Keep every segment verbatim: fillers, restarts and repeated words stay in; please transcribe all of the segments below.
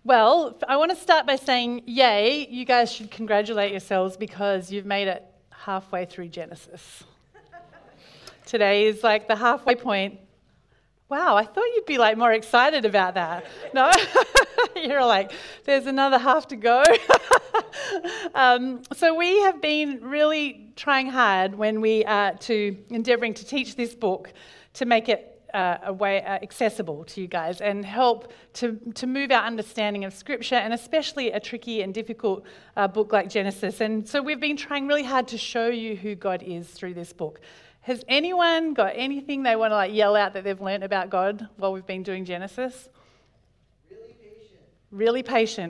Well, I want to start by saying, yay, you guys should congratulate yourselves because you've made it halfway through Genesis. Today is like the halfway point. Wow, I thought you'd be like more excited about that. No? You're like, there's another half to go. um, so we have been really trying hard when we are to endeavouring to teach this book to make it Uh, a way uh, accessible to you guys and help to, to move our understanding of Scripture, and especially a tricky and difficult uh, book like Genesis. And so we've been trying really hard to show you who God is through this book. Has anyone got anything they want to like yell out that they've learned about God while we've been doing Genesis? Really patient. Really patient.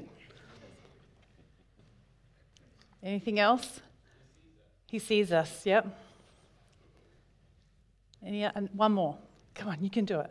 Anything else? He sees us, yep. Any, uh, one more. Come on, you can do it.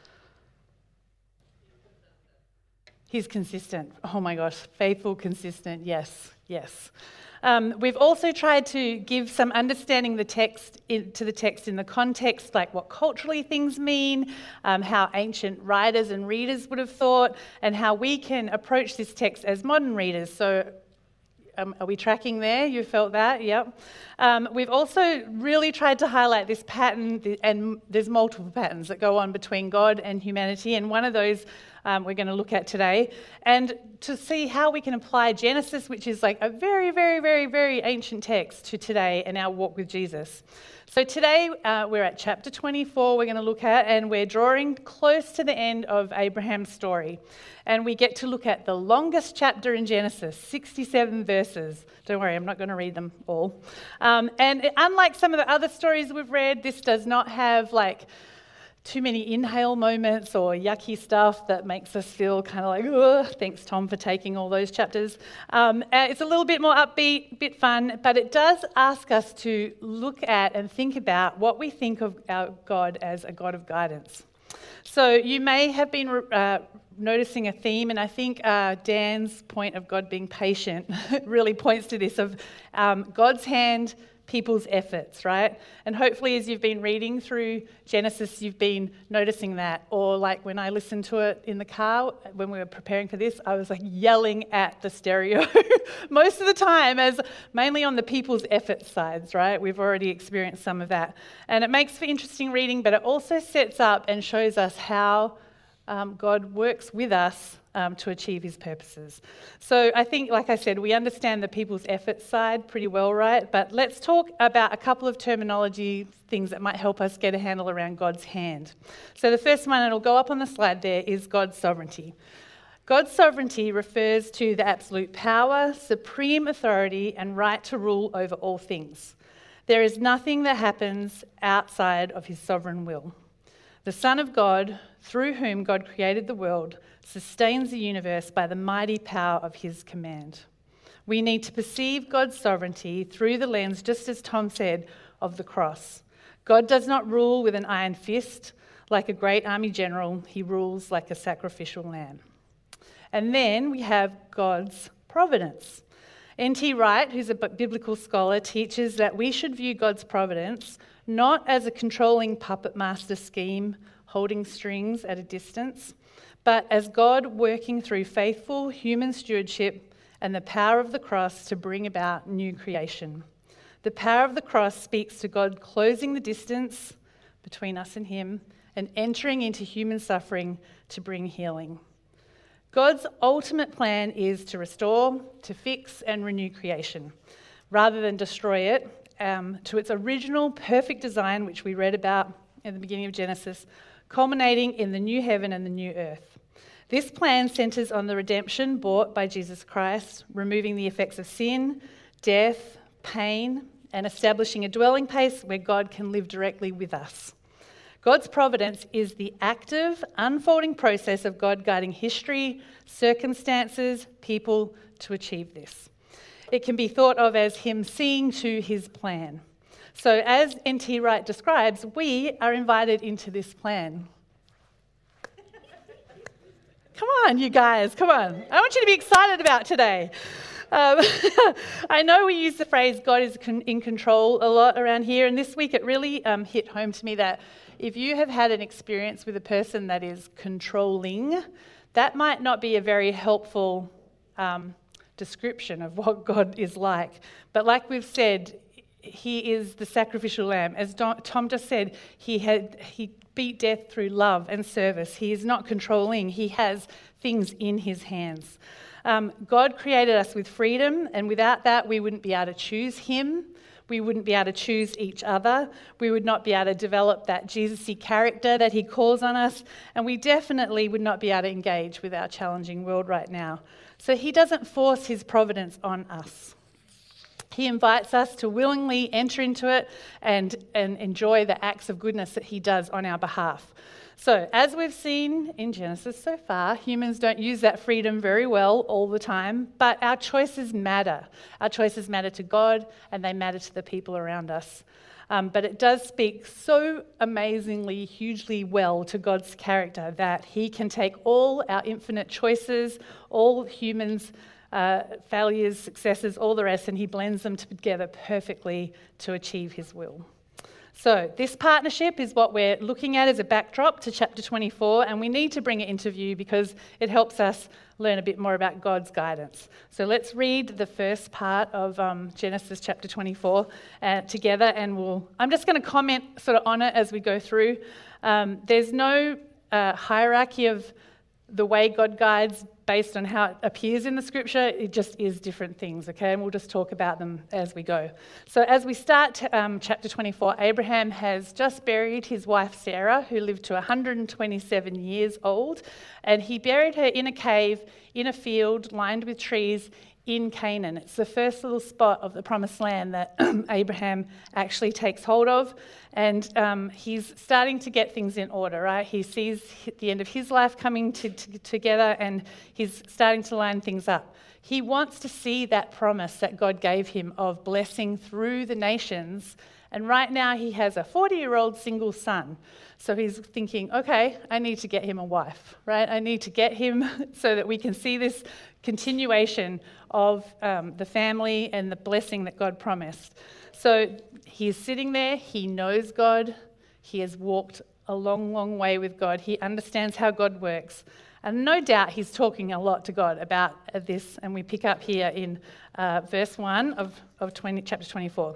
He's consistent. Oh my gosh, faithful, consistent, yes, yes. Um, we've also tried to give some understanding the text in, to the text in the context, like what culturally things mean, um, how ancient writers and readers would have thought, and how we can approach this text as modern readers. So Um, are we tracking there? You felt that? Yep. Um, we've also really tried to highlight this pattern, and there's multiple patterns that go on between God and humanity, and one of those um, we're going to look at today, and to see how we can apply Genesis, which is like a very, very, very, very ancient text, to today and our walk with Jesus. So today uh, we're at chapter twenty-four we're going to look at, and we're drawing close to the end of Abraham's story. And we get to look at the longest chapter in Genesis, sixty-seven verses. Don't worry, I'm not going to read them all. Um, and it, unlike some of the other stories we've read, this does not have like too many inhale moments or yucky stuff that makes us feel kind of like, ugh. Thanks, Tom, for taking all those chapters. Um, uh, it's a little bit more upbeat, a bit fun, but it does ask us to look at and think about what we think of our God as a God of guidance. So you may have been uh, noticing a theme, and I think uh, Dan's point of God being patient really points to this, of um, God's hand, people's efforts, right? And hopefully as you've been reading through Genesis, you've been noticing that. Or like when I listened to it in the car when we were preparing for this, I was like yelling at the stereo most of the time, as mainly on the people's effort sides, right? We've already experienced some of that. And it makes for interesting reading, but it also sets up and shows us how um, God works with us Um, to achieve his purposes. So I think, like I said, we understand the people's effort side pretty well, right? But let's talk about a couple of terminology things that might help us get a handle around God's hand. So the first one, and it'll go up on the slide there, is God's sovereignty. God's sovereignty refers to the absolute power, supreme authority, and right to rule over all things. There is nothing that happens outside of his sovereign will. The Son of God, through whom God created the world, sustains the universe by the mighty power of his command. We need to perceive God's sovereignty through the lens, just as Tom said, of the cross. God does not rule with an iron fist like a great army general. He rules like a sacrificial lamb. And then we have God's providence. N T Wright, who's a biblical scholar, teaches that we should view God's providence not as a controlling puppet master scheme holding strings at a distance, but as God working through faithful human stewardship and the power of the cross to bring about new creation. The power of the cross speaks to God closing the distance between us and him and entering into human suffering to bring healing. God's ultimate plan is to restore, to fix and renew creation, rather than destroy it, um, to its original perfect design, which we read about at the beginning of Genesis, culminating in the new heaven and the new earth. This plan centres on the redemption bought by Jesus Christ, removing the effects of sin, death, pain, and establishing a dwelling place where God can live directly with us. God's providence is the active, unfolding process of God guiding history, circumstances, people to achieve this. It can be thought of as him seeing to his plan. So as N T Wright describes, we are invited into this plan. Come on, you guys, come on. I want you to be excited about today. Um, I know we use the phrase God is con- in control a lot around here, and this week it really um, hit home to me that if you have had an experience with a person that is controlling, that might not be a very helpful um, description of what God is like. But like we've said, he is the sacrificial lamb. As Tom just said, he had he beat death through love and service. He is not controlling. He has things in his hands. Um, God created us with freedom, and without that, we wouldn't be able to choose him. We wouldn't be able to choose each other. We would not be able to develop that Jesus-y character that he calls on us. And we definitely would not be able to engage with our challenging world right now. So he doesn't force his providence on us. He invites us to willingly enter into it and, and enjoy the acts of goodness that he does on our behalf. So, as we've seen in Genesis so far, humans don't use that freedom very well all the time, but our choices matter. Our choices matter to God, and they matter to the people around us. Um, but it does speak so amazingly, hugely well to God's character that he can take all our infinite choices, all humans' uh, failures, successes, all the rest, and he blends them together perfectly to achieve his will. So this partnership is what we're looking at as a backdrop to chapter twenty-four, and we need to bring it into view because it helps us learn a bit more about God's guidance. So let's read the first part of um, Genesis chapter twenty-four uh, together, and we'll. I'm just going to comment sort of on it as we go through. Um, there's no uh, hierarchy of the way God guides based on how it appears in the scripture. It just is different things, okay? And we'll just talk about them as we go. So as we start um, chapter twenty-four, Abraham has just buried his wife Sarah, who lived to one hundred twenty-seven years old, and he buried her in a cave in a field lined with trees in Canaan. It's the first little spot of the promised land that Abraham actually takes hold of, and um, he's starting to get things in order, right? He sees the end of his life coming to, to, together, and he's starting to line things up. He wants to see that promise that God gave him of blessing through the nations, and right now he has a forty-year-old single son. So he's thinking, okay, I need to get him a wife, right? I need to get him so that we can see this continuation of um, the family and the blessing that God promised. So he's sitting there, he knows God, he has walked a long, long way with God, he understands how God works, and no doubt he's talking a lot to God about this, and we pick up here in uh, verse one of, of twenty, chapter twenty-four.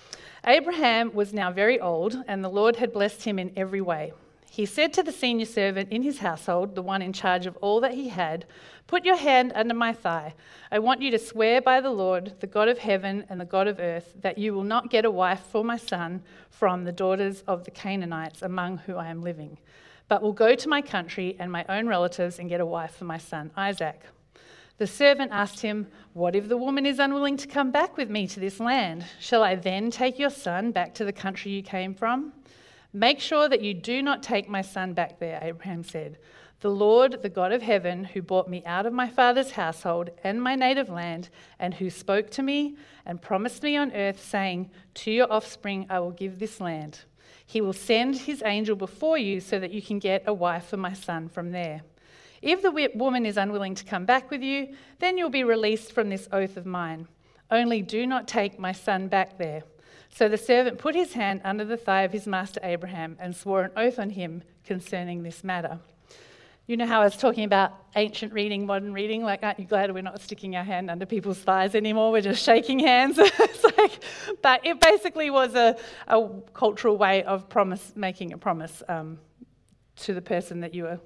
Abraham was now very old, and the Lord had blessed him in every way. He said to the senior servant in his household, the one in charge of all that he had, "Put your hand under my thigh. I want you to swear by the Lord, the God of heaven and the God of earth, that you will not get a wife for my son from the daughters of the Canaanites among whom I am living, but will go to my country and my own relatives and get a wife for my son Isaac." The servant asked him, "What if the woman is unwilling to come back with me to this land? Shall I then take your son back to the country you came from?" "Make sure that you do not take my son back there," Abraham said. "The Lord, the God of heaven, who brought me out of my father's household and my native land, and who spoke to me and promised me on earth, saying, 'To your offspring I will give this land.' He will send his angel before you so that you can get a wife for my son from there. If the woman is unwilling to come back with you, then you'll be released from this oath of mine. Only do not take my son back there." So the servant put his hand under the thigh of his master Abraham and swore an oath on him concerning this matter. You know how I was talking about ancient reading, modern reading? Like, aren't you glad we're not sticking our hand under people's thighs anymore? We're just shaking hands. It's like, but it basically was a, a cultural way of promise, making a promise um, to the person that you were.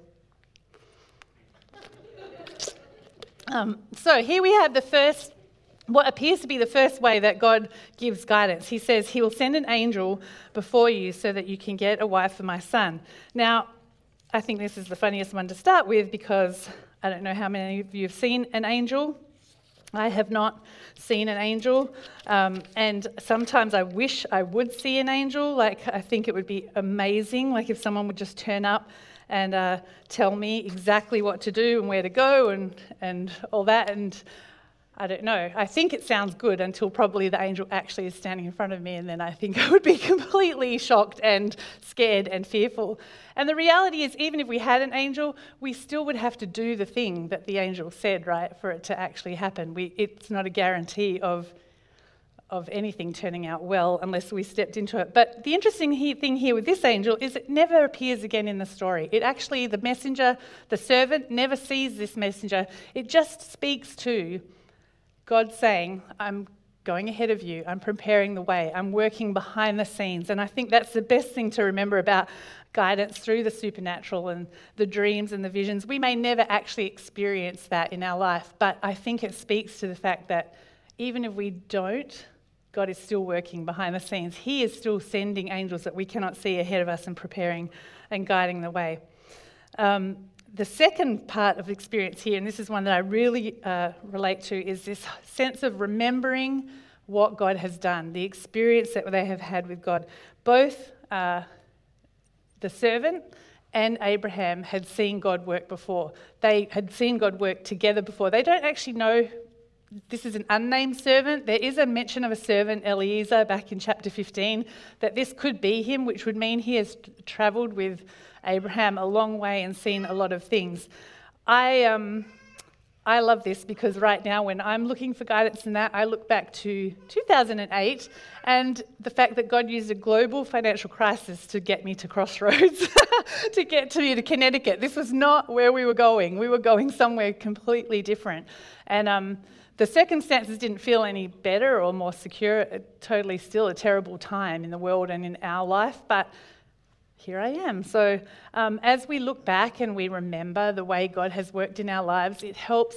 Um, so here we have the first, what appears to be the first way that God gives guidance. He says he will send an angel before you so that you can get a wife for my son. Now, I think this is the funniest one to start with because I don't know how many of you have seen an angel. I have not seen an angel, um, and sometimes I wish I would see an angel. Like, I think it would be amazing, like if someone would just turn up and uh, tell me exactly what to do and where to go and, and all that. And I don't know. I think it sounds good until probably the angel actually is standing in front of me, and then I think I would be completely shocked and scared and fearful. And the reality is, even if we had an angel, we still would have to do the thing that the angel said, right, for it to actually happen. We, it's not a guarantee of of anything turning out well unless we stepped into it. But the interesting he- thing here with this angel is it never appears again in the story. It actually, the messenger, the servant, never sees this messenger. It just speaks to God saying, I'm going ahead of you, I'm preparing the way, I'm working behind the scenes. And I think that's the best thing to remember about guidance through the supernatural and the dreams and the visions. We may never actually experience that in our life, but I think it speaks to the fact that even if we don't, God is still working behind the scenes. He is still sending angels that we cannot see ahead of us and preparing and guiding the way. Um, the second part of experience here, and this is one that I really uh, relate to, is this sense of remembering what God has done, the experience that they have had with God. Both uh, the servant and Abraham had seen God work before. They had seen God work together before. They don't actually know. This is an unnamed servant. There is a mention of a servant, Eliezer, back in chapter fifteen, that this could be him, which would mean he has travelled with Abraham a long way and seen a lot of things. I um, I love this because right now when I'm looking for guidance in that, I look back to two thousand eight and the fact that God used a global financial crisis to get me to Crossroads, to get to me to Connecticut. This was not where we were going. We were going somewhere completely different. And um, the circumstances didn't feel any better or more secure. It, totally still a terrible time in the world and in our life, but here I am. So um, as we look back and we remember the way God has worked in our lives, it helps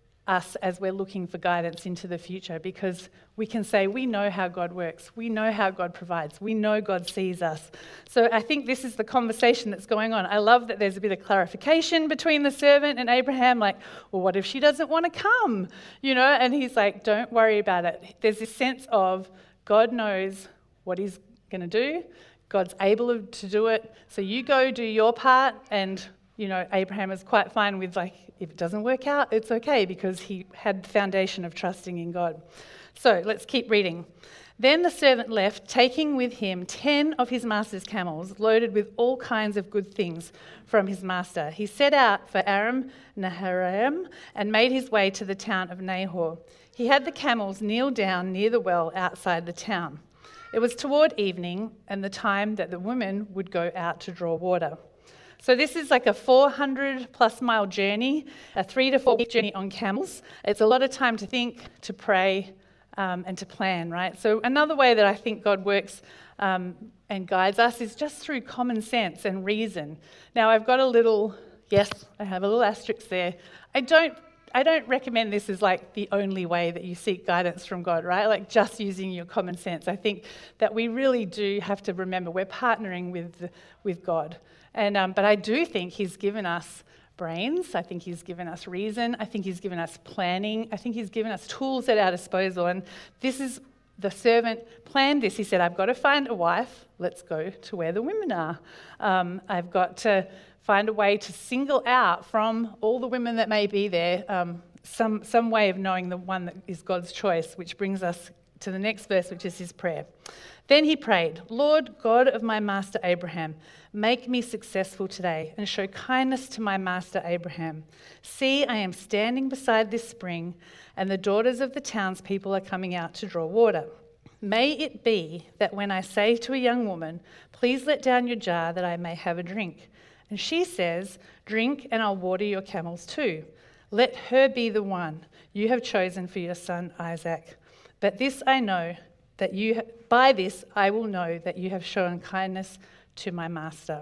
us as we're looking for guidance into the future, because we can say we know how God works, we know how God provides, we know God sees us. So I think this is the conversation that's going on. I love that there's a bit of clarification between the servant and Abraham, like, well, what if she doesn't want to come? You know, and he's like, don't worry about it. There's this sense of God knows what he's going to do. God's able to do it. So you go do your part. And, you know, Abraham is quite fine with, like, if it doesn't work out, it's okay, because he had the foundation of trusting in God. So let's keep reading. Then the servant left, taking with him ten of his master's camels, loaded with all kinds of good things from his master. He set out for Aram Naharaim and made his way to the town of Nahor. He had the camels kneel down near the well outside the town. It was toward evening and the time that the women would go out to draw water. So this is like a four hundred plus mile journey, a three to four week journey on camels. It's a lot of time to think, to pray, um, and to plan, right? So another way that I think God works um, and guides us is just through common sense and reason. Now I've got a little, yes, I have a little asterisk there. I don't I don't recommend this as like the only way that you seek guidance from God, right? Like just using your common sense. I think that we really do have to remember we're partnering with with God. And um, but I do think he's given us brains. I think he's given us reason. I think he's given us planning. I think he's given us tools at our disposal. And this is, the servant planned this. He said, I've got to find a wife. Let's go to where the women are. Um, I've got to find a way to single out from all the women that may be there um, some, some way of knowing the one that is God's choice, which brings us to the next verse, which is his prayer. Then he prayed, Lord God of my master Abraham, make me successful today and show kindness to my master Abraham. See, I am standing beside this spring, and the daughters of the townspeople are coming out to draw water. May it be that when I say to a young woman, please let down your jar that I may have a drink, and she says, drink and I'll water your camels too. Let her be the one you have chosen for your son Isaac. But this I know, that you by this I will know that you have shown kindness to my master.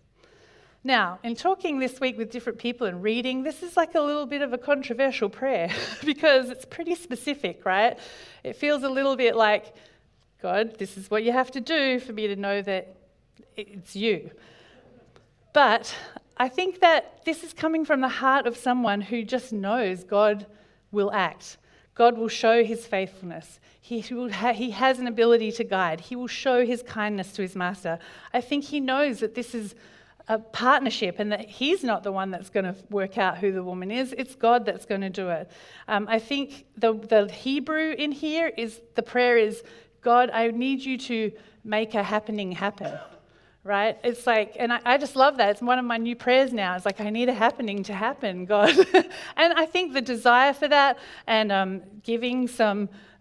Now, in talking this week with different people and reading, this is like a little bit of a controversial prayer because it's pretty specific, right? It feels a little bit like, God, this is what you have to do for me to know that it's you. But I think that this is coming from the heart of someone who just knows God will act. God will show his faithfulness. He, will ha- he has an ability to guide. He will show his kindness to his master. I think he knows that this is a partnership and that he's not the one that's going to work out who the woman is. It's God that's going to do it. Um, I think the, the Hebrew in here is, the prayer is, God, I need you to make a happening happen. Right? It's like, and I, I just love that. It's one of my new prayers now. It's like, I need a happening to happen, God. And I think the desire for that and um, giving some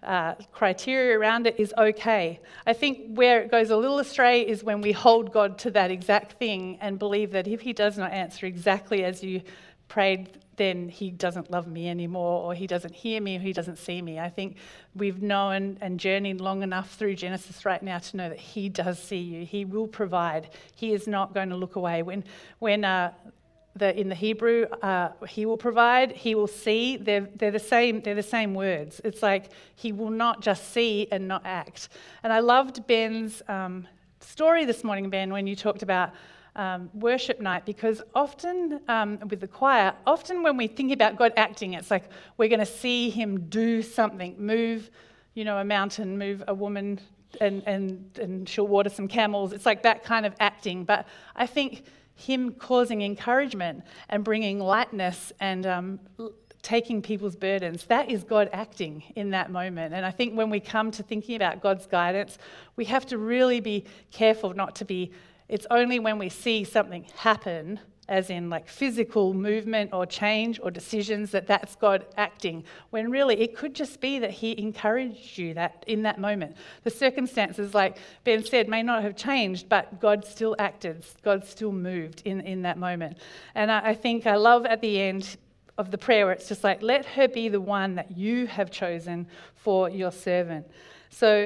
uh, criteria around it is okay. I think where it goes a little astray is when we hold God to that exact thing and believe that if he does not answer exactly as you prayed, then he doesn't love me anymore, or he doesn't hear me, or he doesn't see me. I think we've known and journeyed long enough through Genesis right now to know that he does see you. He will provide. He is not going to look away. When, when uh, the, in the Hebrew, uh, he will provide, he will see. They're, they're the same. They're the same words. It's like he will not just see and not act. And I loved Ben's um, story this morning, Ben, when you talked about Um, worship night, because often um, with the choir, often when we think about God acting, it's like we're going to see him do something, move, you know, a mountain, move a woman, and, and, and she'll water some camels. It's like that kind of acting. But I think him causing encouragement and bringing lightness and um, taking people's burdens, that is God acting in that moment. And I think when we come to thinking about God's guidance, we have to really be careful not to be. It's only when we see something happen, as in like physical movement or change or decisions, that that's God acting, when really it could just be that he encouraged you that in that moment. The circumstances, like Ben said, may not have changed, but God still acted, God still moved in, in that moment. And I, I think I love at the end of the prayer where it's just like, let her be the one that you have chosen for your servant. So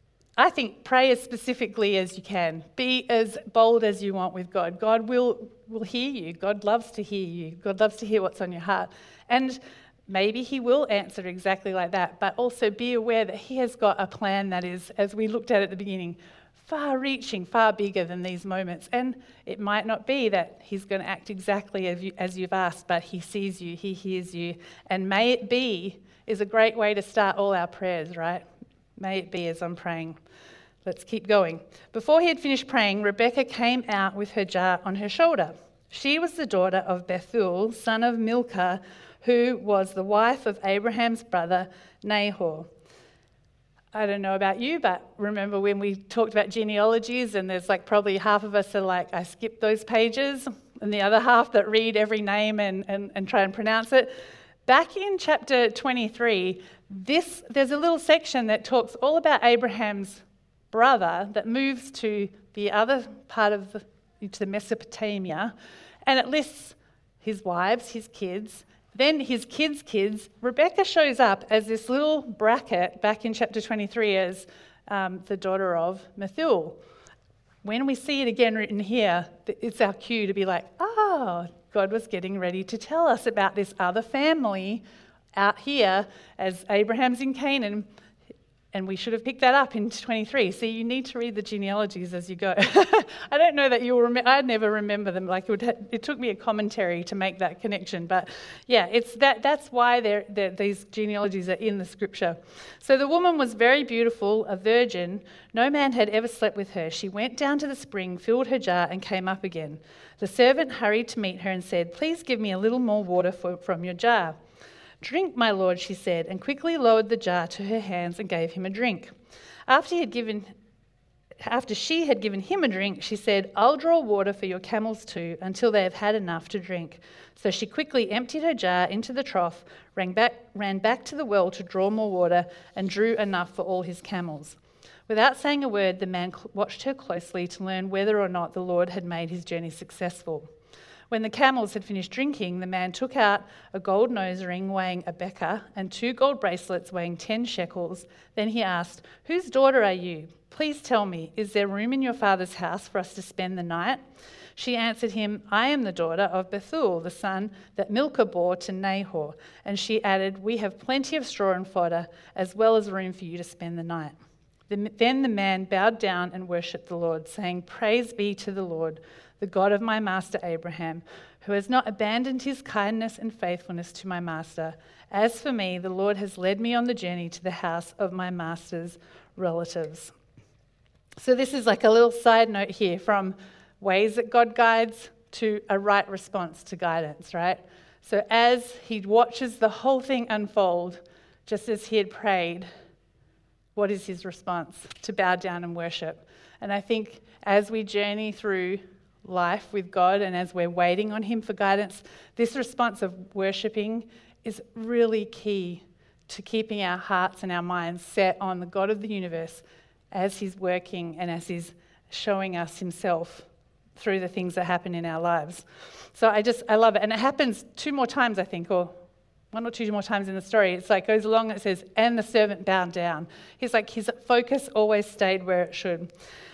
I think pray as specifically as you can. Be as bold as you want with God. God will, will hear you. God loves to hear you. God loves to hear what's on your heart. And maybe he will answer exactly like that, but also be aware that he has got a plan that is, as we looked at at the beginning, far-reaching, far bigger than these moments. And it might not be that he's going to act exactly as, you, as you've asked, but he sees you, he hears you. And may it be is a great way to start all our prayers, right? May it be as I'm praying. Let's keep going. Before he had finished praying, Rebekah came out with her jar on her shoulder. She was the daughter of Bethuel, son of Milcah, who was the wife of Abraham's brother Nahor. I don't know about you, but remember when we talked about genealogies, and there's like probably half of us are like, I skipped those pages, and the other half that read every name and, and, and try and pronounce it. Back in chapter twenty-three, this there's a little section that talks all about Abraham's brother that moves to the other part of the, to Mesopotamia, and it lists his wives, his kids, then his kids' kids. Rebekah shows up as this little bracket back in chapter twenty-three as um, the daughter of Bethuel. When we see it again written here, it's our cue to be like, oh, God was getting ready to tell us about this other family out here as Abraham's in Canaan. And we should have picked that up in twenty-three. So you need to read the genealogies as you go. I don't know that you'll remember. I'd never remember them. Like it, would ha- it took me a commentary to make that connection. But yeah, it's that. That's why they're, they're, these genealogies are in the scripture. So the woman was very beautiful, a virgin. No man had ever slept with her. She went down to the spring, filled her jar, and came up again. The servant hurried to meet her and said, "Please give me a little more water for, from your jar." "Drink, my lord," she said, and quickly lowered the jar to her hands and gave him a drink. After he had given, after she had given him a drink, she said, "I'll draw water for your camels too, until they have had enough to drink." So she quickly emptied her jar into the trough, ran back, ran back to the well to draw more water, and drew enough for all his camels. Without saying a word, the man watched her closely to learn whether or not the Lord had made his journey successful. When the camels had finished drinking, the man took out a gold nose ring weighing a becker and two gold bracelets weighing ten shekels. Then he asked, "Whose daughter are you? Please tell me, is there room in your father's house for us to spend the night?" She answered him, "I am the daughter of Bethuel, the son that Milcah bore to Nahor." And she added, "We have plenty of straw and fodder, as well as room for you to spend the night." Then the man bowed down and worshipped the Lord, saying, "Praise be to the Lord, the God of my master Abraham, who has not abandoned his kindness and faithfulness to my master. As for me, the Lord has led me on the journey to the house of my master's relatives." So this is like a little side note here from ways that God guides to a right response to guidance, right? So as he watches the whole thing unfold, just as he had prayed, what is his response? To bow down and worship. And I think as we journey through life with God and as we're waiting on him for guidance, this response of worshipping is really key to keeping our hearts and our minds set on the God of the universe as he's working and as he's showing us himself through the things that happen in our lives. So I just, I love it. And it happens two more times, I think, or one or two more times in the story. It's like, goes along and it says, and the servant bowed down. He's like, his focus always stayed where it should.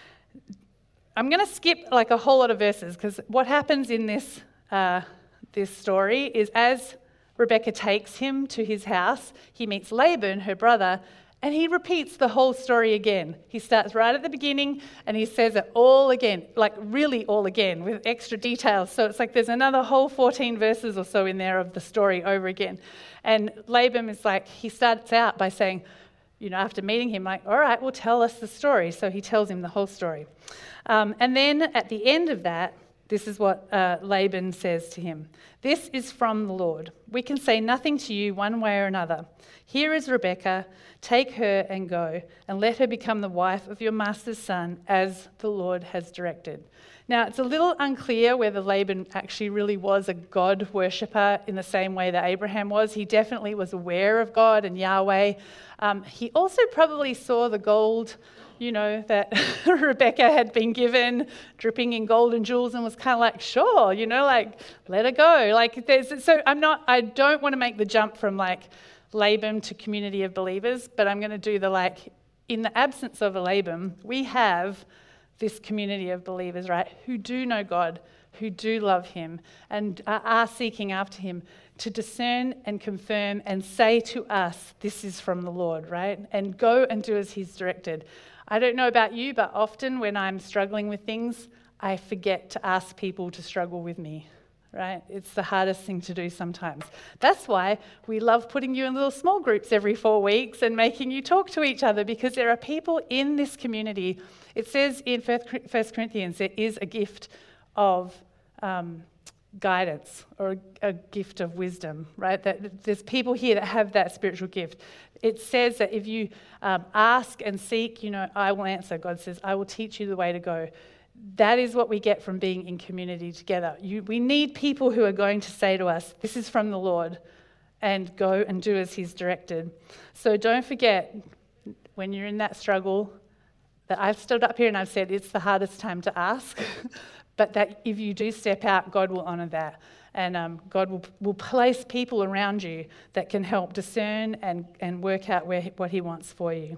I'm going to skip like a whole lot of verses, because what happens in this uh, this story is as Rebekah takes him to his house, he meets Laban, her brother, and he repeats the whole story again. He starts right at the beginning and he says it all again, like really all again with extra details. So it's like there's another whole fourteen verses or so in there of the story over again. And Laban is like, he starts out by saying, you know, after meeting him, like, all right, well, tell us the story. So he tells him the whole story. Um, and then at the end of that, this is what uh, Laban says to him. This is from the Lord. We can say nothing to you one way or another. Here is Rebekah. Take her and go, and let her become the wife of your master's son, as the Lord has directed. Now, it's a little unclear whether Laban actually really was a God worshipper in the same way that Abraham was. He definitely was aware of God and Yahweh. Um, he also probably saw the gold, you know, that Rebekah had been given, dripping in gold and jewels, and was kind of like, sure, you know, like, let her go. Like, there's, so I'm not, I don't want to make the jump from like Laban to community of believers, but I'm going to do the like, in the absence of a Laban, we have this community of believers, right, who do know God, who do love him, and are seeking after him to discern and confirm and say to us, this is from the Lord, right? And go and do as he's directed. I don't know about you, but often when I'm struggling with things, I forget to ask people to struggle with me, right? It's the hardest thing to do sometimes. That's why we love putting you in little small groups every four weeks and making you talk to each other, because there are people in this community. It says in First Corinthians, there is a gift of um, guidance or a gift of wisdom, right? That there's people here that have that spiritual gift. It says that if you um, ask and seek, you know, I will answer. God says, I will teach you the way to go. That is what we get from being in community together. You, we need people who are going to say to us, this is from the Lord, and go and do as he's directed. So don't forget, when you're in that struggle, that I've stood up here and I've said it's the hardest time to ask, but that if you do step out, God will honour that. And um, God will, will place people around you that can help discern and, and work out where, what he wants for you.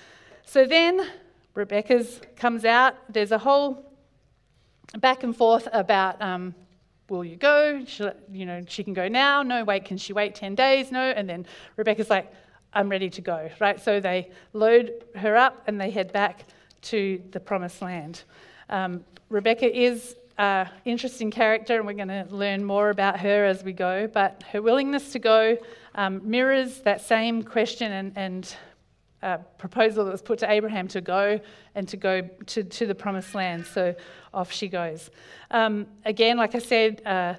So then Rebekah's comes out. There's a whole back and forth about, um, will you go? She, you know, she can go now. No, wait, can she wait ten days? No. And then Rebekah's like, I'm ready to go, right? So they load her up and they head back to the promised land. Um, Rebekah is an interesting character, and we're going to learn more about her as we go, but her willingness to go um, mirrors that same question and, and uh, proposal that was put to Abraham to go and to go to, to the promised land. So off she goes. Um, again, like I said, uh,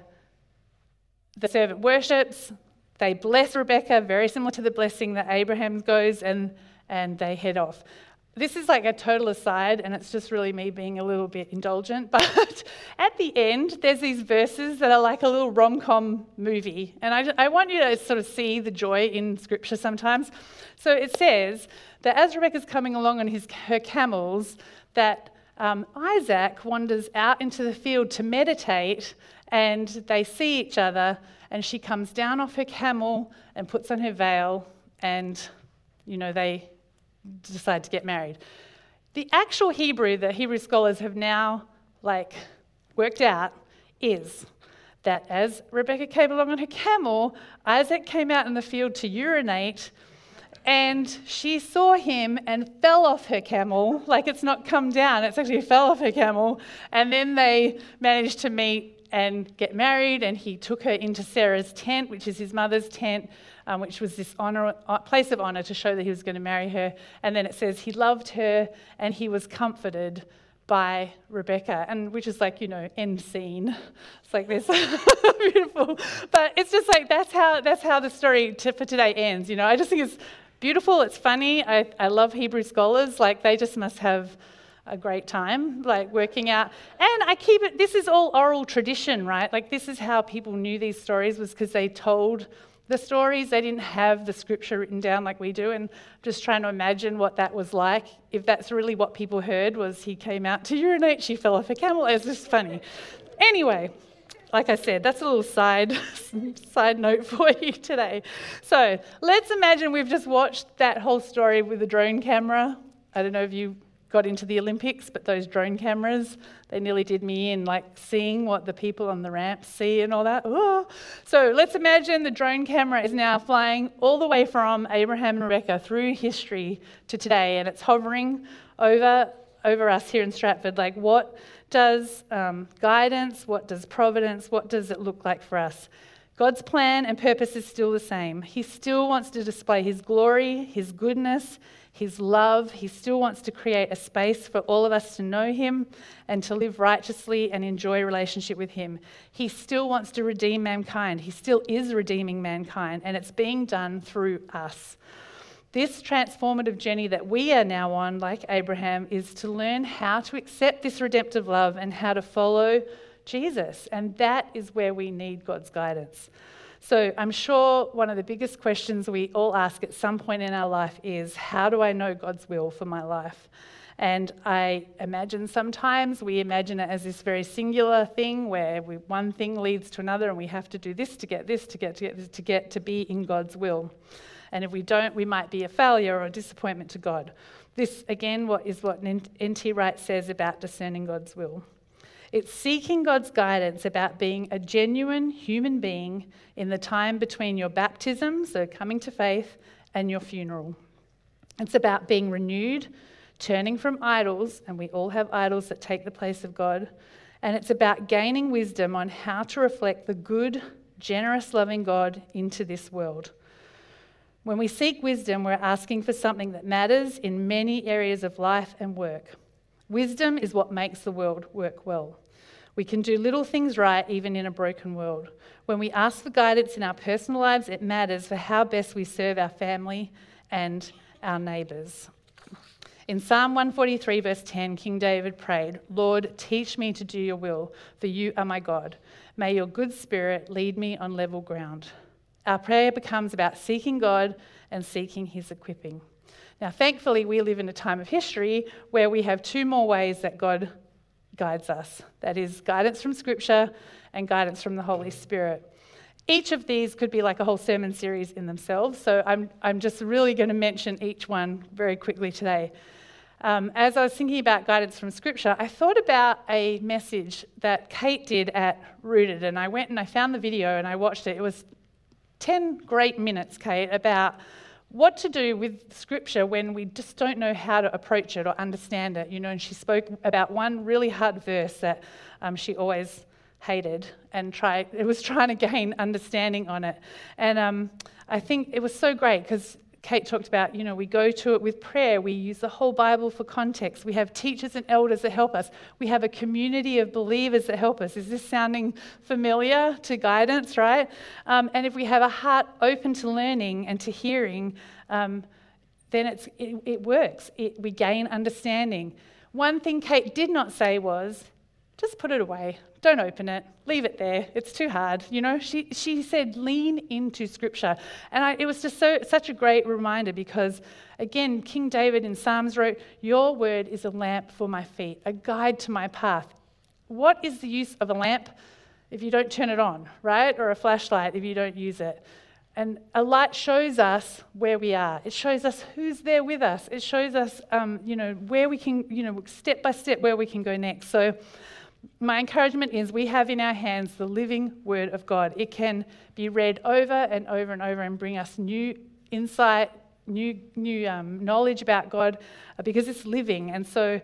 the servant worships. They bless Rebekah, very similar to the blessing that Abraham goes, and, and they head off. This is like a total aside, and it's just really me being a little bit indulgent, but at the end, there's these verses that are like a little rom-com movie, and I, I want you to sort of see the joy in Scripture sometimes. So it says that as Rebekah's coming along on his her camels, that um, Isaac wanders out into the field to meditate, and they see each other, and she comes down off her camel and puts on her veil, and, you know, they decide to get married. The actual Hebrew that Hebrew scholars have now, like, worked out is that as Rebekah came along on her camel, Isaac came out in the field to urinate, and she saw him and fell off her camel. Like, it's not come down, it's actually fell off her camel, and then they managed to meet and get married, and he took her into Sarah's tent, which is his mother's tent, um, which was this honor, uh, place of honour to show that he was going to marry her. And then it says he loved her and he was comforted by Rebekah, and which is like, you know, end scene. It's like this beautiful, but it's just like that's how that's how the story to, for today ends. You know, I just think it's beautiful. It's funny. I I love Hebrew scholars. Like, they just must have a great time, like, working out. And I keep it, this is all oral tradition, right? Like, this is how people knew these stories, was because they told the stories. They didn't have the scripture written down like we do, and I'm just trying to imagine what that was like. If that's really what people heard, was he came out to urinate, she fell off a camel. It's just funny. Anyway, like I said, that's a little side side note for you today. So let's imagine we've just watched that whole story with a drone camera. I don't know if you got into the Olympics, but those drone cameras, they nearly did me in, like seeing what the people on the ramp see and all that. Oh. So let's imagine the drone camera is now flying all the way from Abraham and Rebecca through history to today, and it's hovering over over us here in Stratford. Like, what does um, guidance, what does providence, what does it look like for us? God's plan and purpose is still the same. He still wants to display his glory, his goodness, his love. He still wants to create a space for all of us to know him and to live righteously and enjoy a relationship with him. He still wants to redeem mankind. He still is redeeming mankind, and it's being done through us. This transformative journey that we are now on, like Abraham, is to learn how to accept this redemptive love and how to follow Jesus. And that is where we need God's guidance. So I'm sure one of the biggest questions we all ask at some point in our life is, how do I know God's will for my life? And I imagine sometimes we imagine it as this very singular thing where we, one thing leads to another, and we have to do this to get this, to get to get this, to get to be in God's will. And if we don't, we might be a failure or a disappointment to God. This, again, what is what N T Wright says about discerning God's will. It's seeking God's guidance about being a genuine human being in the time between your baptism, so coming to faith, and your funeral. It's about being renewed, turning from idols, and we all have idols that take the place of God. And it's about gaining wisdom on how to reflect the good, generous, loving God into this world. When we seek wisdom, we're asking for something that matters in many areas of life and work. Wisdom is what makes the world work well. We can do little things right even in a broken world. When we ask for guidance in our personal lives, it matters for how best we serve our family and our neighbours. In Psalm one forty-three, verse ten, King David prayed, "Lord, teach me to do your will, for you are my God. May your good spirit lead me on level ground." Our prayer becomes about seeking God and seeking his equipping. Now, thankfully, we live in a time of history where we have two more ways that God guides us. That is guidance from Scripture and guidance from the Holy Spirit. Each of these could be like a whole sermon series in themselves, so I'm, I'm just really going to mention each one very quickly today. Um, as I was thinking about guidance from Scripture, I thought about a message that Kate did at Rooted, and I went and I found the video and I watched it. It was ten great minutes, Kate, about what to do with Scripture when we just don't know how to approach it or understand it. You know, and she spoke about one really hard verse that um, she always hated and tried. It was trying to gain understanding on it. And um, I think it was so great because Kate talked about, you know, we go to it with prayer. We use the whole Bible for context. We have teachers and elders that help us. We have a community of believers that help us. Is this sounding familiar to guidance, right? Um, and if we have a heart open to learning and to hearing, um, then it's, it, it works. It, we gain understanding. One thing Kate did not say was, just put it away. Don't open it. Leave it there. It's too hard. You know, she she said, lean into Scripture. And I, it was just so such a great reminder because, again, King David in Psalms wrote, "Your word is a lamp for my feet, a guide to my path." What is the use of a lamp if you don't turn it on, right? Or a flashlight if you don't use it? And a light shows us where we are. It shows us who's there with us. It shows us, um, you know, where we can, you know, step by step where we can go next. So my encouragement is we have in our hands the living Word of God. It can be read over and over and over and bring us new insight, new new um, knowledge about God uh, because it's living. And so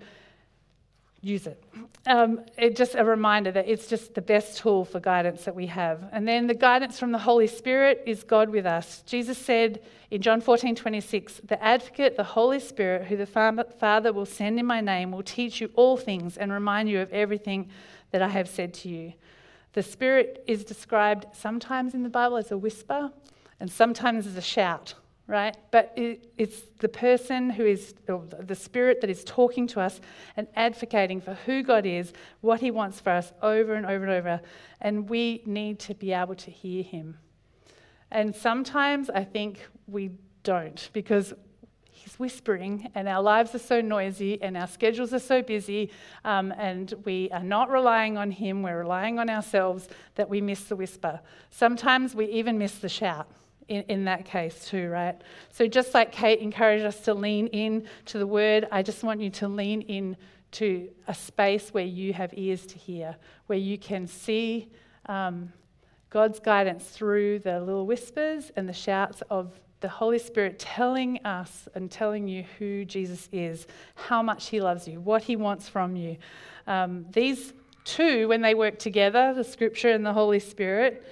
use it. Um, it's just a reminder that it's just the best tool for guidance that we have. And then the guidance from the Holy Spirit is God with us. Jesus said in John fourteen twenty-six, "The Advocate, the Holy Spirit, who the Father will send in my name, will teach you all things and remind you of everything that I have said to you." The Spirit is described sometimes in the Bible as a whisper and sometimes as a shout, right? But it, it's the person who is, or the Spirit that is talking to us and advocating for who God is, what he wants for us over and over and over. And we need to be able to hear him. And sometimes I think we don't, because he's whispering and our lives are so noisy and our schedules are so busy, um, and we are not relying on him, we're relying on ourselves, that we miss the whisper. Sometimes we even miss the shout in, in that case too, right? So just like Kate encouraged us to lean in to the word, I just want you to lean in to a space where you have ears to hear, where you can see um, God's guidance through the little whispers and the shouts of the Holy Spirit telling us and telling you who Jesus is, how much he loves you, what he wants from you. Um, these two, when they work together, the Scripture and the Holy Spirit,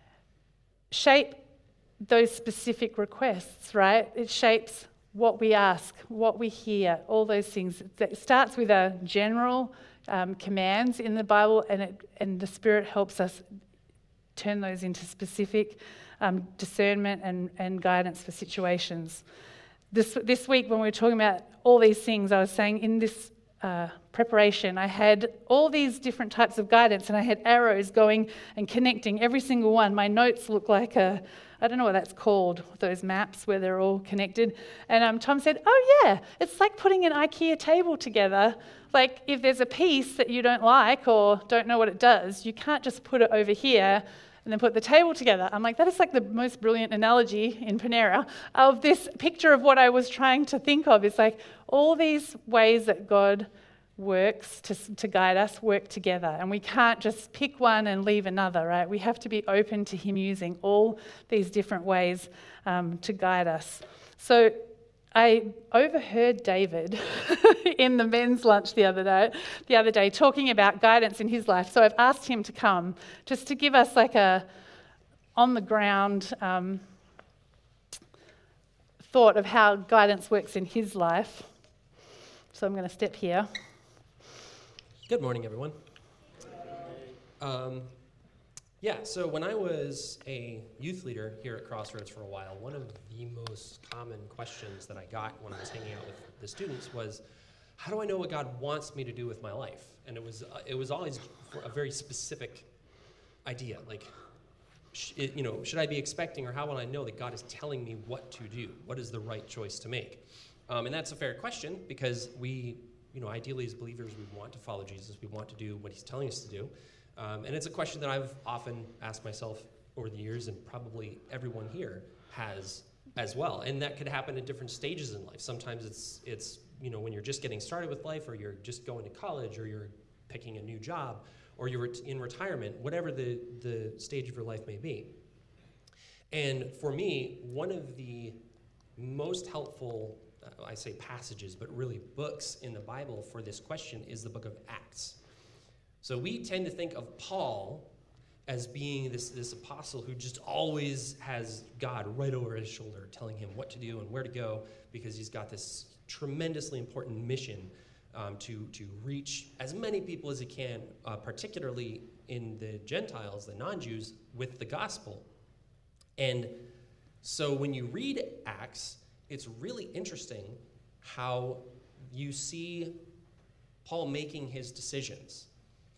shape those specific requests, right? It shapes what we ask, what we hear, all those things. It starts with a general um, commands in the Bible, and it, and the Spirit helps us turn those into specific um, discernment and, and guidance for situations. This this week when we were talking about all these things, I was saying in this uh, preparation, I had all these different types of guidance, and I had arrows going and connecting every single one. My notes look like a, I don't know what that's called, those maps where they're all connected. And um, Tom said, oh yeah, it's like putting an IKEA table together. Like if there's a piece that you don't like or don't know what it does, you can't just put it over here and then put the table together. I'm like, that is like the most brilliant analogy in Panera of this picture of what I was trying to think of. It's like all these ways that God works to, to guide us work together. And we can't just pick one and leave another, right? We have to be open to him using all these different ways um, to guide us. So I overheard David in the men's lunch the other day, the other day talking about guidance in his life. So I've asked him to come just to give us like a on-the-ground um, thought of how guidance works in his life. So I'm going to step here. Good morning, everyone. Um, yeah, so when I was a youth leader here at Crossroads for a while, one of the most common questions that I got when I was hanging out with the students was, how do I know what God wants me to do with my life? And it was uh, it was always for a very specific idea, like, sh- it, you know, should I be expecting, or how will I know that God is telling me what to do? What is the right choice to make? Um, and that's a fair question, because we, you know, ideally as believers, we want to follow Jesus. We want to do what he's telling us to do. Um, and it's a question that I've often asked myself over the years, and probably everyone here has as well. And that could happen at different stages in life. Sometimes it's, it's you know, when you're just getting started with life, or you're just going to college, or you're picking a new job, or you're in retirement, whatever the, the stage of your life may be. And for me, one of the most helpful, uh, I say passages, but really books in the Bible for this question is the book of Acts. So we tend to think of Paul as being this, this apostle who just always has God right over his shoulder telling him what to do and where to go, because he's got this tremendously important mission um, to, to reach as many people as he can, uh, particularly in the Gentiles, the non-Jews, with the gospel. And so when you read Acts, it's really interesting how you see Paul making his decisions.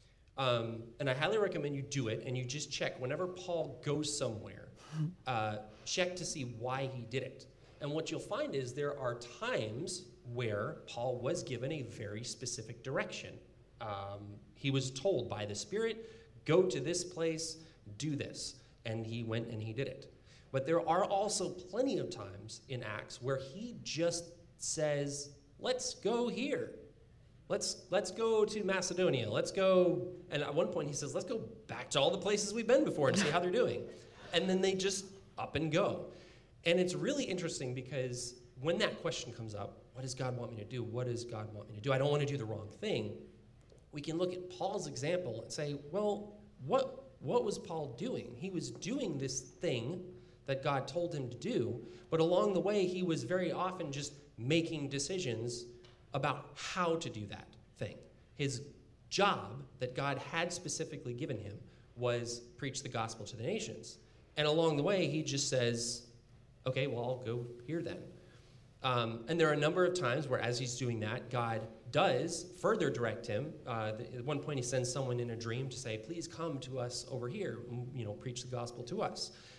Um, and I highly recommend you do it, and you just check whenever Paul goes somewhere, uh, check to see why he did it. And what you'll find is there are times where Paul was given a very specific direction. Um, he was told by the Spirit, go to this place, do this. And he went and he did it. But there are also plenty of times in Acts where he just says, let's go here. Let's let's go to Macedonia. Let's go, and at one point he says, let's go back to all the places we've been before and see how they're doing. And then they just up and go. And it's really interesting, because when that question comes up, what does God want me to do? What does God want me to do? I don't want to do the wrong thing. We can look at Paul's example and say, well, what what was Paul doing? He was doing this thing that God told him to do, but along the way he was very often just making decisions about how to do that thing. His job that God had specifically given him was preach the gospel to the nations. And along the way, he just says, okay, well, I'll go here then. Um, and there are a number of times where as he's doing that, God does further direct him. Uh, at one point, he sends someone in a dream to say, please come to us over here, and, you know, preach the gospel to us.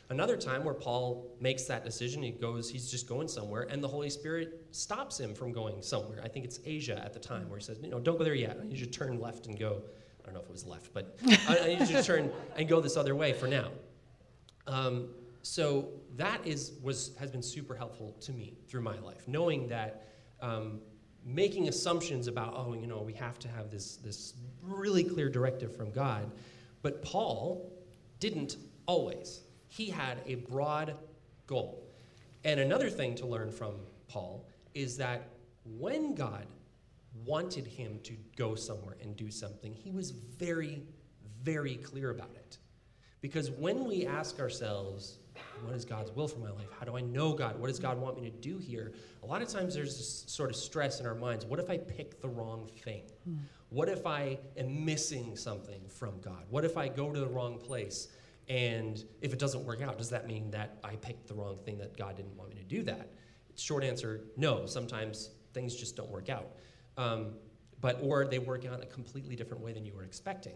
Another time where Paul makes that decision, he goes, he's just going somewhere, and the Holy Spirit stops him from going somewhere. I think it's Asia at the time, where he says, you know, don't go there yet. I need you to turn left and go. I don't know if it was left, but I need you to turn and go this other way for now. Um, so that is was has been super helpful to me through my life, knowing that um, making assumptions about, oh, you know, we have to have this this really clear directive from God. But Paul didn't always. He had a broad goal. And another thing to learn from Paul is that when God wanted him to go somewhere and do something, he was very, very clear about it. Because when we ask ourselves, what is God's will for my life? How do I know God? What does God want me to do here? A lot of times there's this sort of stress in our minds. What if I pick the wrong thing? Hmm. What if I am missing something from God? What if I go to the wrong place? And if it doesn't work out, does that mean that I picked the wrong thing, that God didn't want me to do that? Short answer, no. Sometimes things just don't work out. Um, but or they work out in a completely different way than you were expecting.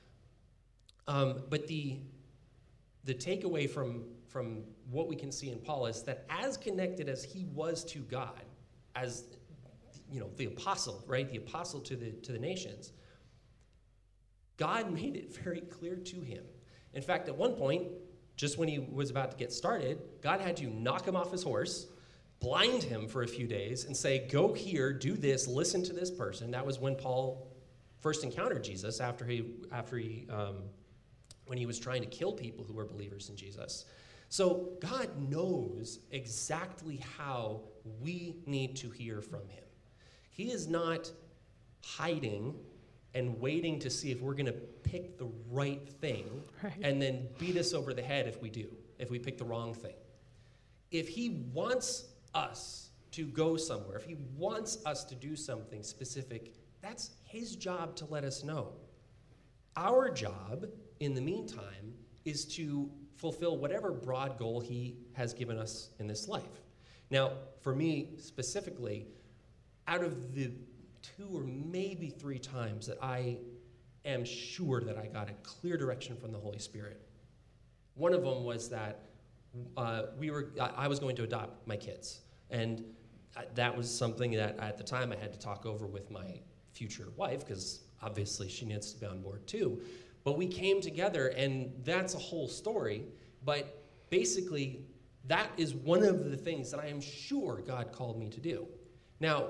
Um, but the the takeaway from from what we can see in Paul is that as connected as he was to God, as you know, the apostle, right, the apostle to the to the nations, God made it very clear to him. In fact, at one point, just when he was about to get started, God had to knock him off his horse, blind him for a few days, and say, go here, do this, listen to this person. That was when Paul first encountered Jesus, after he, after he, um, when he was trying to kill people who were believers in Jesus. So God knows exactly how we need to hear from him. He is not hiding and waiting to see if we're going to pick the right thing, right, and then beat us over the head if we do, if we pick the wrong thing. If he wants us to go somewhere, if he wants us to do something specific, that's his job to let us know. Our job, in the meantime, is to fulfill whatever broad goal he has given us in this life. Now, for me specifically, out of the two or maybe three times that I am sure that I got a clear direction from the Holy Spirit, one of them was that uh, we were I was going to adopt my kids. And that was something that at the time I had to talk over with my future wife, because obviously she needs to be on board too. But we came together, and that's a whole story. But basically, that is one of the things that I am sure God called me to do. Now,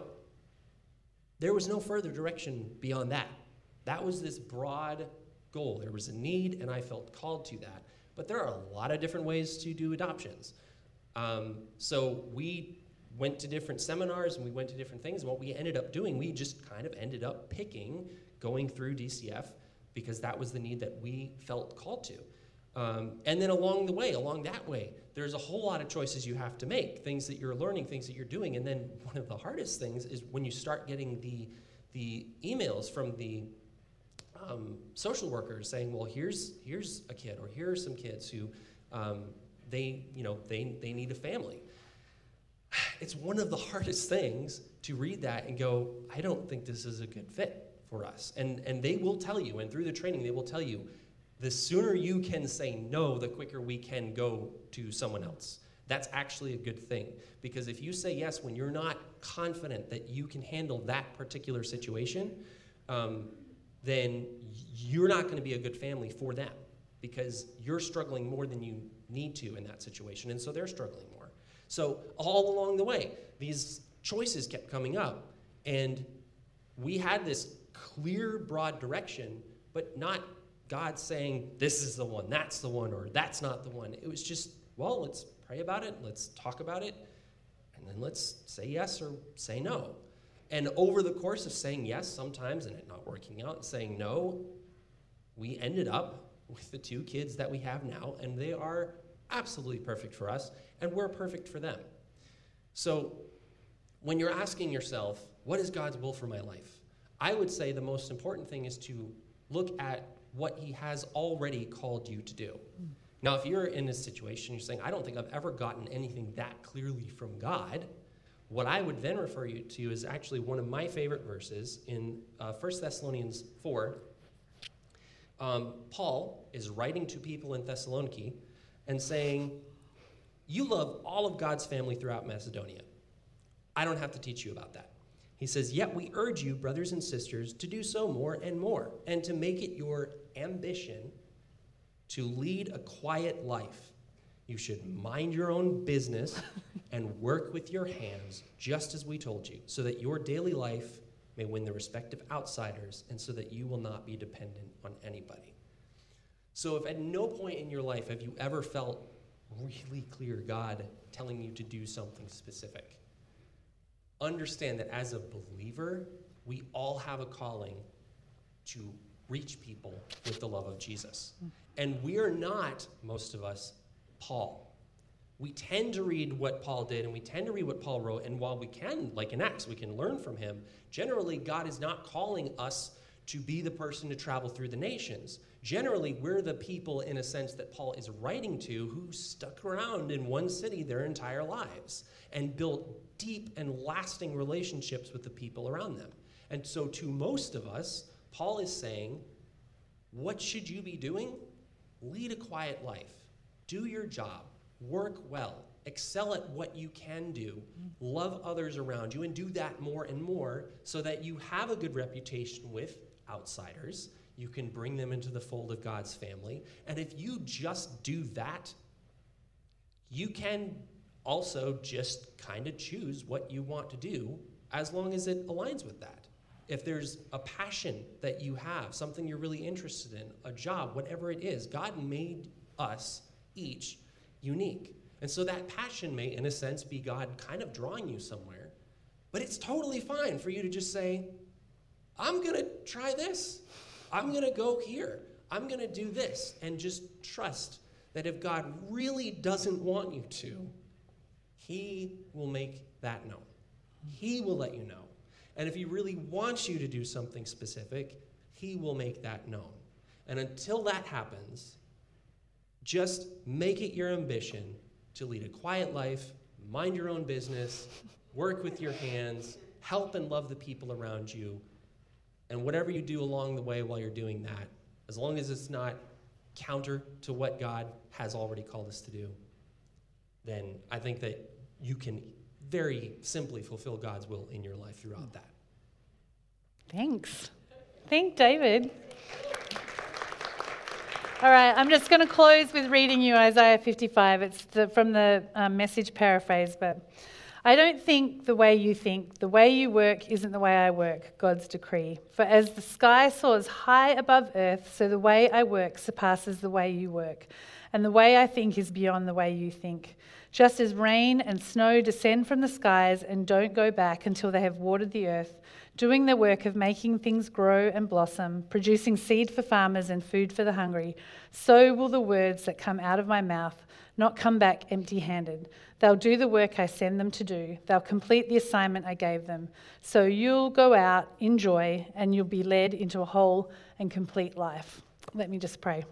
there was no further direction beyond that. That was this broad goal. There was a need, and I felt called to that. But there are a lot of different ways to do adoptions. Um, so we went to different seminars, and we went to different things. And what we ended up doing, we just kind of ended up picking, going through D C F, because that was the need that we felt called to. Um, and then along the way, along that way, there's a whole lot of choices you have to make, things that you're learning, things that you're doing. And then one of the hardest things is when you start getting the, the emails from the um, social workers saying, well, here's, here's a kid, or here are some kids who um, they, you know, they, they need a family. It's one of the hardest things to read that and go, I don't think this is a good fit for us. And, and they will tell you, and through the training, they will tell you, the sooner you can say no, the quicker we can go to someone else. That's actually a good thing. Because if you say yes when you're not confident that you can handle that particular situation, um, then you're not going to be a good family for them, because you're struggling more than you need to in that situation, and so they're struggling more. So all along the way, these choices kept coming up, and we had this clear, broad direction, but not God saying, this is the one, that's the one, or that's not the one. It was just, well, let's pray about it, let's talk about it, and then let's say yes or say no. And over the course of saying yes sometimes and it not working out, and saying no, we ended up with the two kids that we have now, and they are absolutely perfect for us, and we're perfect for them. So when you're asking yourself, what is God's will for my life? I would say the most important thing is to look at what he has already called you to do. Now, if you're in this situation, you're saying, I don't think I've ever gotten anything that clearly from God, what I would then refer you to is actually one of my favorite verses in uh, First Thessalonians four. Um, Paul is writing to people in Thessaloniki, and saying, you love all of God's family throughout Macedonia. I don't have to teach you about that. He says, yet we urge you, brothers and sisters, to do so more and more, and to make it your ambition to lead a quiet life. You should mind your own business and work with your hands, just as we told you, so that your daily life may win the respect of outsiders, and so that you will not be dependent on anybody. So if at no point in your life have you ever felt really clear God telling you to do something specific, understand that as a believer, we all have a calling to reach people with the love of Jesus. And we are not, most of us, Paul. We tend to read what Paul did, and we tend to read what Paul wrote, and while we can, like in Acts, we can learn from him, generally God is not calling us to be the person to travel through the nations. Generally, we're the people, in a sense, that Paul is writing to who stuck around in one city their entire lives and built deep and lasting relationships with the people around them. And so to most of us, Paul is saying, what should you be doing? Lead a quiet life. Do your job. Work well. Excel at what you can do. Love others around you, and do that more and more so that you have a good reputation with outsiders. You can bring them into the fold of God's family. And if you just do that, you can also just kind of choose what you want to do as long as it aligns with that. If there's a passion that you have, something you're really interested in, a job, whatever it is, God made us each unique. And so that passion may, in a sense, be God kind of drawing you somewhere. But it's totally fine for you to just say, I'm going to try this. I'm going to go here. I'm going to do this. And just trust that if God really doesn't want you to, he will make that known. He will let you know. And if he really wants you to do something specific, he will make that known. And until that happens, just make it your ambition to lead a quiet life, mind your own business, work with your hands, help and love the people around you. And whatever you do along the way while you're doing that, as long as it's not counter to what God has already called us to do, then I think that you can very simply fulfill God's will in your life throughout that. Thanks. Thank David. All right, I'm just going to close with reading you Isaiah fifty-five. It's the, from the um, Message paraphrase, but I don't think the way you think. The way you work isn't the way I work, God's decree. For as the sky soars high above earth, so the way I work surpasses the way you work. And the way I think is beyond the way you think. Just as rain and snow descend from the skies and don't go back until they have watered the earth, doing the work of making things grow and blossom, producing seed for farmers and food for the hungry, so will the words that come out of my mouth not come back empty-handed. They'll do the work I send them to do. They'll complete the assignment I gave them. So you'll go out in joy and you'll be led into a whole and complete life. Let me just pray.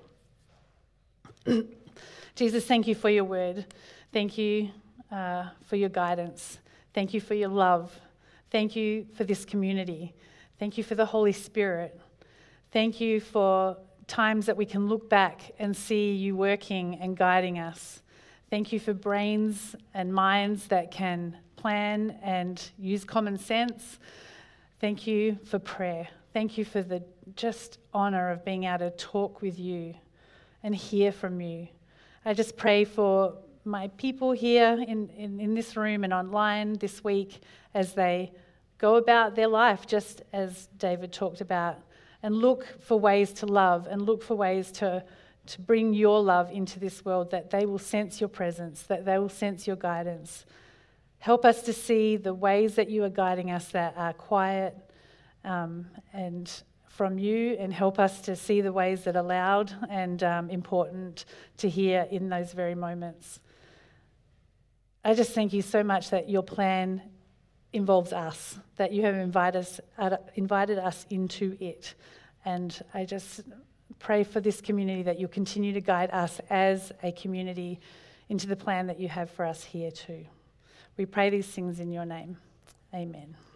Jesus, thank you for your word. Thank you uh, for your guidance. Thank you for your love. Thank you for this community. Thank you for the Holy Spirit. Thank you for times that we can look back and see you working and guiding us. Thank you for brains and minds that can plan and use common sense. Thank you for prayer. Thank you for the just honor of being able to talk with you and hear from you. I just pray for my people here in, in, in this room and online this week as they go about their life, just as David talked about, and look for ways to love and look for ways to, to bring your love into this world, that they will sense your presence, that they will sense your guidance. Help us to see the ways that you are guiding us that are quiet um, and from you, and help us to see the ways that are loud and um, important to hear in those very moments. I just thank you so much that your plan involves us, that you have invited us, uh, invited us into it. And I just pray for this community that you'll continue to guide us as a community into the plan that you have for us here too. We pray these things in your name. Amen.